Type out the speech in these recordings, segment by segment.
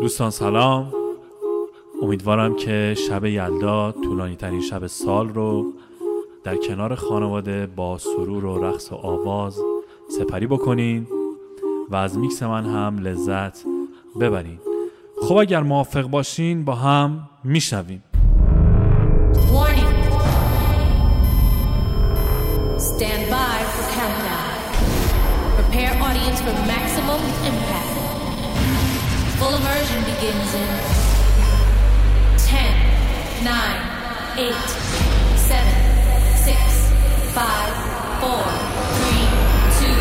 دوستان سلام، امیدوارم که شب یلدا طولانی ترین شب سال رو در کنار خانواده با سرور و رقص و آواز سپری بکنین و از میکس من هم لذت ببرین. خب اگر موافق باشین با هم میشنویم. Stand by for countdown. Prepare audience for maximum impact. Full immersion begins in 10, 9, 8, 7, 6, 5, 4, 3, 2,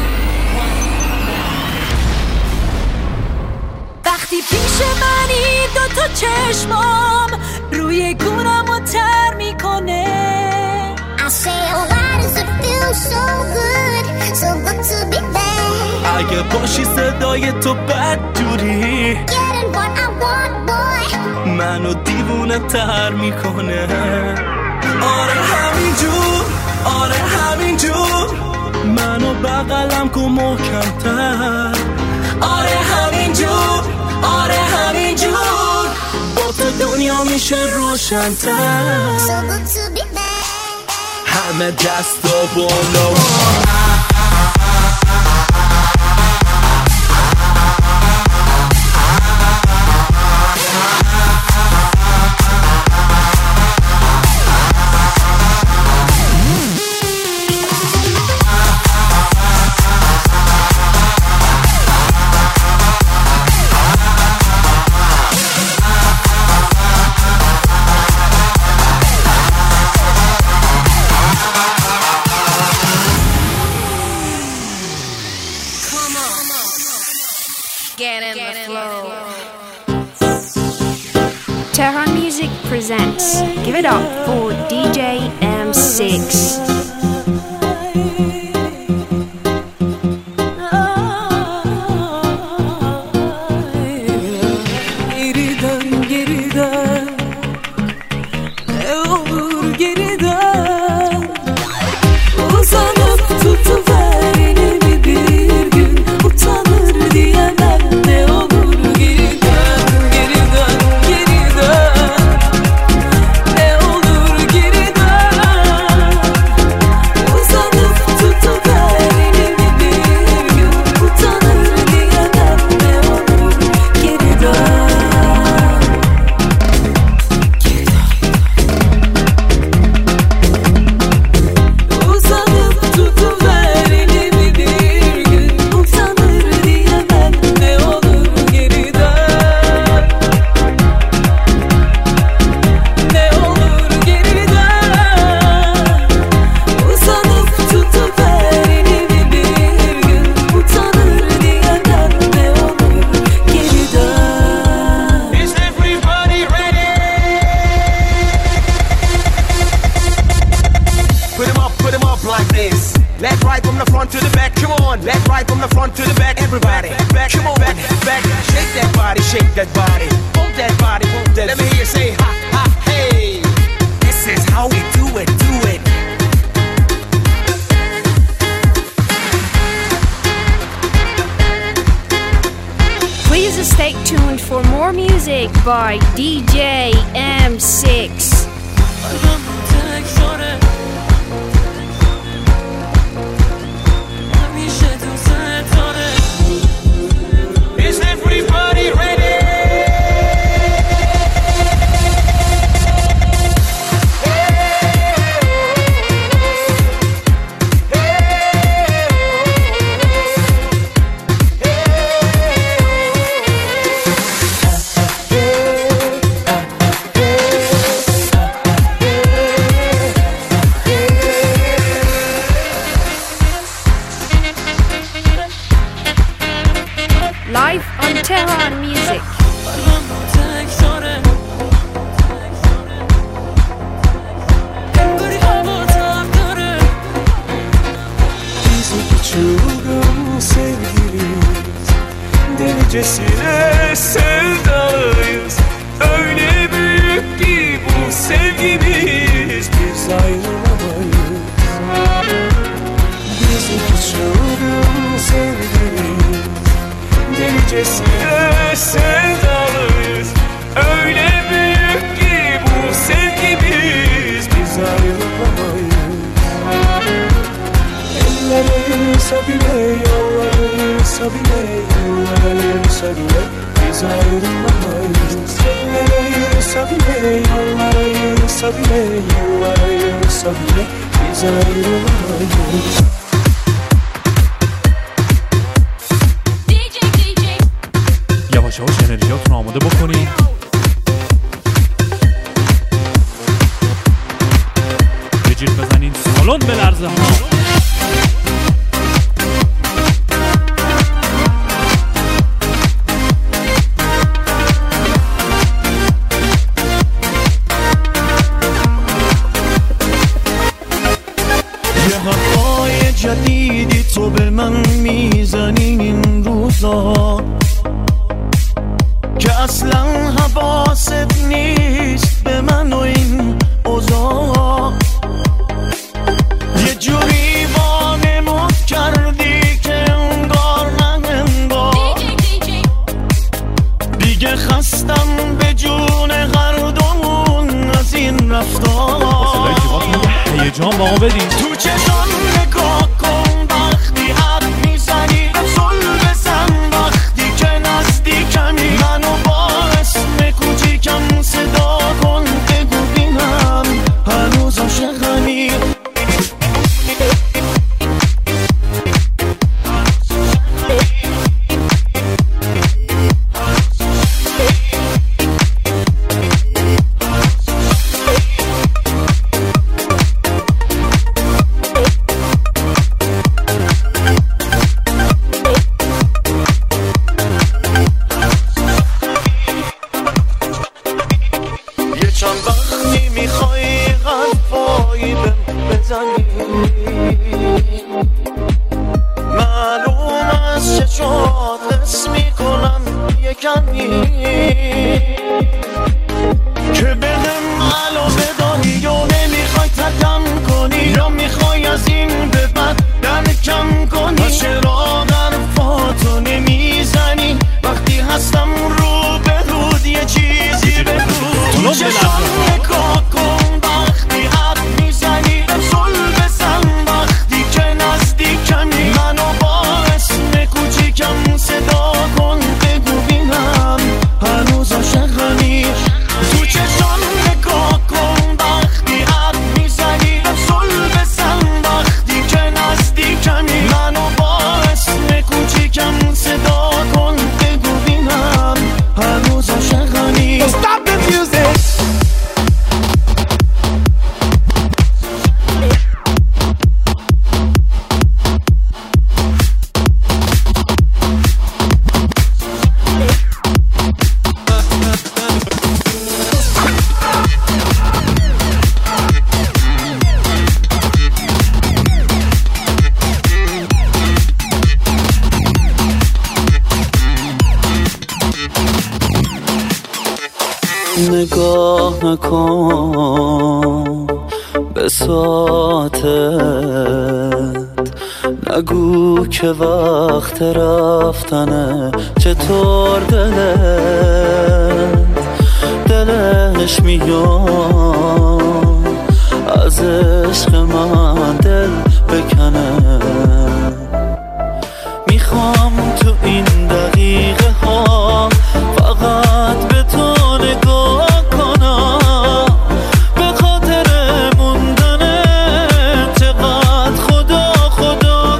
1, now. وقتی پیش منی دوتا چشمام روی گونمو تر میکنه. I say, oh, why does it feel so good to be back? اگه باشی صدای تو بدجوری Getting what I want, boy. منو دیوونه تر میکنه. آره همینجور، آره همینجور منو بغلم کن محکم‌تر. آره همینجور، آره همینجور با تو دنیا میشه روشن‌تر. So good to be back. همه دستا بالا. Tehran Music presents. Give it up for DJ M6. Stay tuned for more music by DJ M6. Is everybody ready? Live on Tehran Music. Çılgın sevgiliyiz, delicesine sevdalıyız. Öyle büyük ki bu sevgimiz, biz ayrılamayız. Biz iki çılgın sevgiliyiz, delicesine sevdalıyız. یواش یواش انرژیاتون آماده بکنید. بجیر بزنید سالن به لرزه ها. جدیدی تو به من میزنی این روزا که اصلا حواست نیست به من و این اوضاع. یه جوری وانمود کردی که انگار نه انگار دیگه خستم به جون هر دومون از این رفتار. هیجان با ما بدید. تو چشم نگاه کن وقتی حرف میزنی، صلح بزن وقتی که نزدیکمی، منو با اسم کوچیکم صدا کن بگو بینم هنوز عاشقمی. نگاه نکن به ساعتت، نگو که وقت رفتنه. چطور دلش میاد از عشق من دل بکنه. میخوام تو این دقیقه ها فقط به تو نگاه کنم، به خاطر موندنه چقدر خدا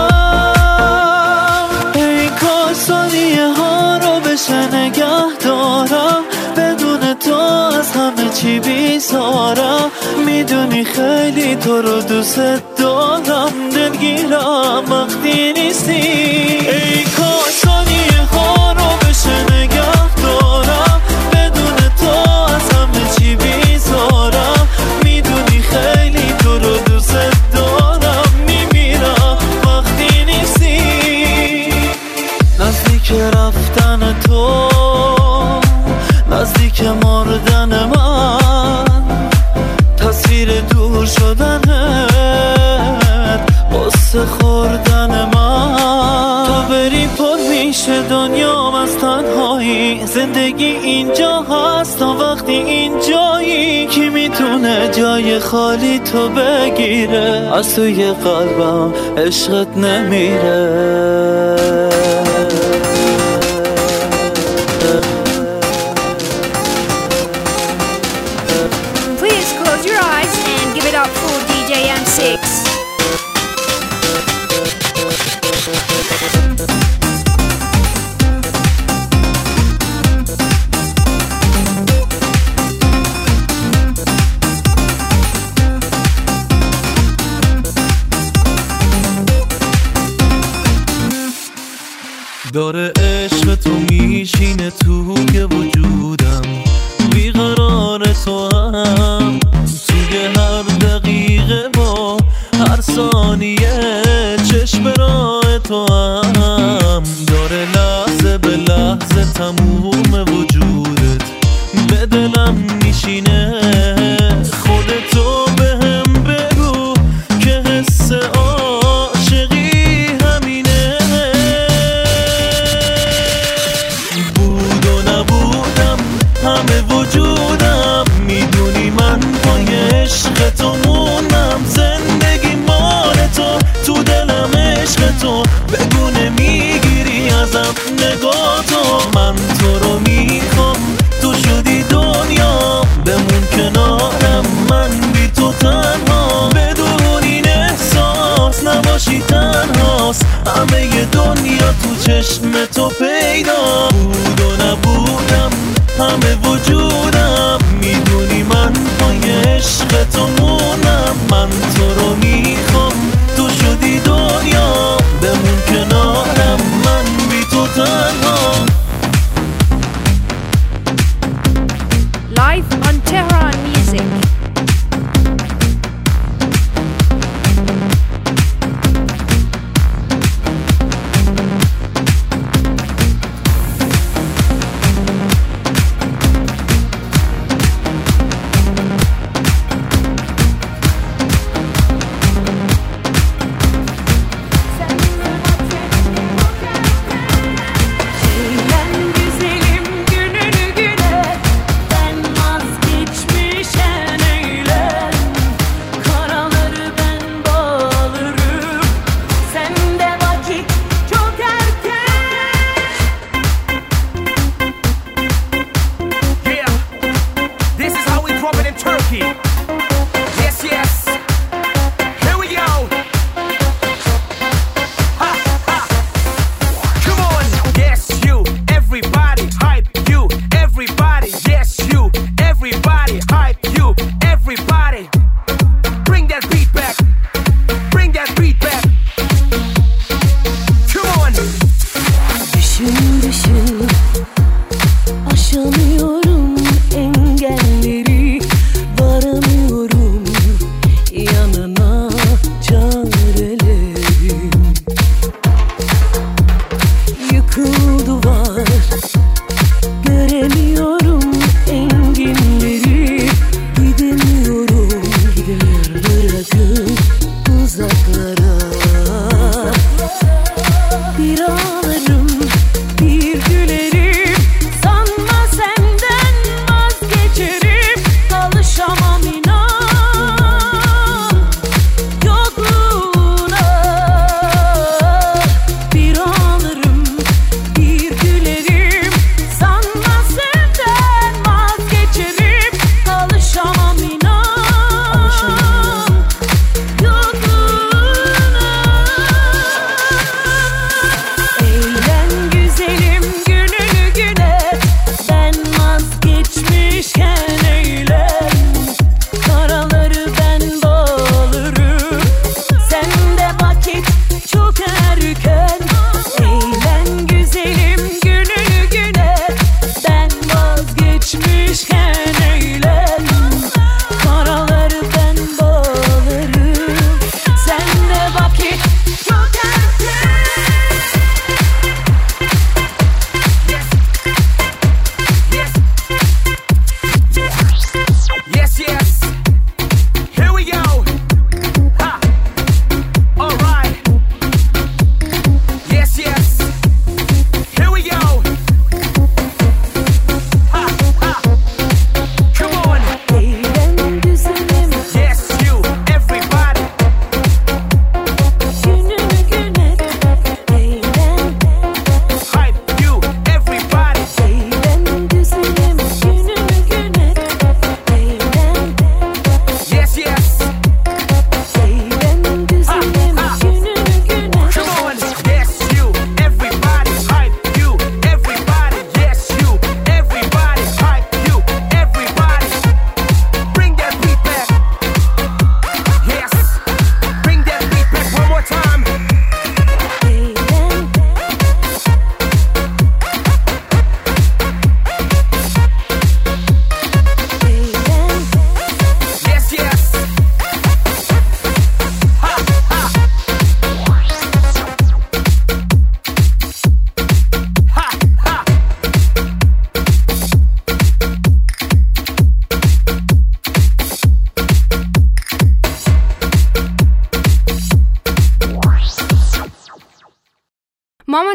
کنم. ای کاش ثانیه ها رو بشه نگه دارم، بدون تو از همه چی بیزارم. میدونی خیلی تو رو دوست دارم، دلگیرم وقتی نیستی. ای کاش ثانیه ها رو بشه نگه دارم، بدون تو از همه چی بیزارم. میدونی خیلی تو رو دوست دارم، میمیرم وقتی نیستی. نزدیک رفتن تو، نزدیک مردن من، تصویر دور شدنت، قصه خوردن من. تو بری پر میشه دنیام از تنهایی. زندگی اینجا هست تا وقتی اینجایی. کی میتونه جای خالی تو بگیره؟ از توی قلبم عشقت نمیره. Please close your eyes and give it up for DJ M6. داره عشق تو میشینه توی وجودم، بیقرار تو هم توی هر دقیقه با هر ثانیه چشم راه تو هم. داره لحظه به لحظه تموم وجودت به دلم میشینه. خودتو بهم بگو که حس عاشقی همینه. بود و نبودم همه وجودم، میدونی من پای عشق تو موندم. زندگی مال تو دلم عشق تو، بگو نمیگیری ازم نگاه تو. من تو رو میخوام، تو شدی دنیا، بمون کنارم من بی تو تنها. بدون این احساس نباشی تنهاست، همه دنیا تو چشم تو پیدا. بود و نبودم همه وجودم، میدونی من پای عشق تو مونم. من تو رو میخوام، تو شدی دنیا، بمون کنارم من بی تو تنها. Live on Tehran Music.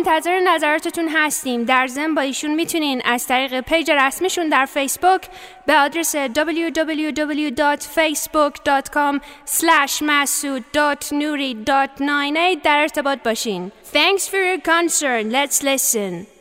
منتظر نظراتتون هستیم. در ضمن با ایشون میتونین از طریق پیج رسمیشون در فیسبوک به آدرس www.facebook.com/masood.nuri.98 در ارتباط باشین. Thanks for your concern. Let's listen.